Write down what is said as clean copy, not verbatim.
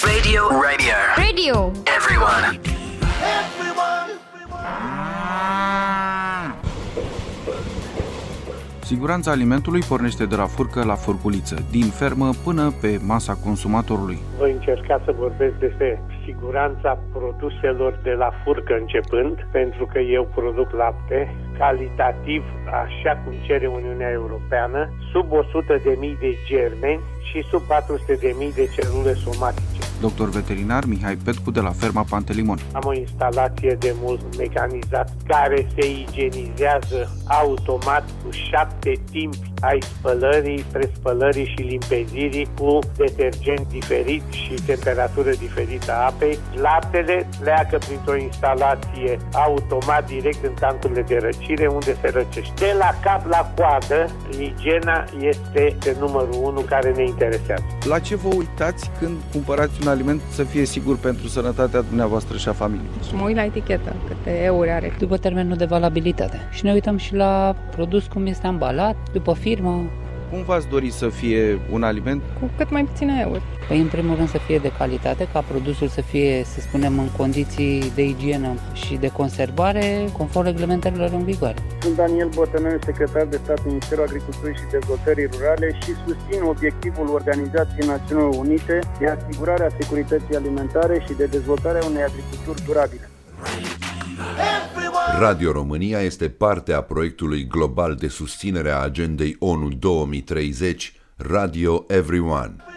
Radio. Everyone. Siguranța alimentului pornește de la furcă la furculiță, din fermă până pe masa consumatorului. Voi încerca să vorbesc despre siguranța produselor de la furcă începând, pentru că eu produc lapte calitativ, așa cum cere Uniunea Europeană, sub 100.000 de germeni și sub 400.000 de celule somatice. Doctor veterinar Mihai Petcu de la ferma Pantelimon. Am o instalație de mult mecanizat care se igienizează automat cu 7 timpi ai spălării, prespălării și limpezirii cu detergent diferit și temperatură diferită a apei. Laptele pleacă printr-o instalație automat direct în tancurile de răcire unde se răcește. De la cap la coadă, igiena este de numărul 1 care ne interesează. La ce vă uitați când cumpărați un aliment să fie sigur pentru sănătatea dumneavoastră și a familiei? Mă uit la etichetă, câte euri are. După termenul de valabilitate. Și ne uităm și la produs cum este ambalat, după firmă. Cum v-ați dori să fie un aliment? Cu cât mai puține euri. Păi în primul rând să fie de calitate, ca produsul să fie, să spunem, în condiții de igienă și de conservare, conform reglementărilor în vigoare. Sunt Daniel Botănău, secretar de stat în Ministerul Agriculturii și Dezvoltării Rurale și susțin obiectivul Organizației Națiunilor Unite de asigurarea securității alimentare și de dezvoltarea unei agriculturi durabile. Radio România este parte a proiectului global de susținere a agendei ONU 2030, Radio Everyone.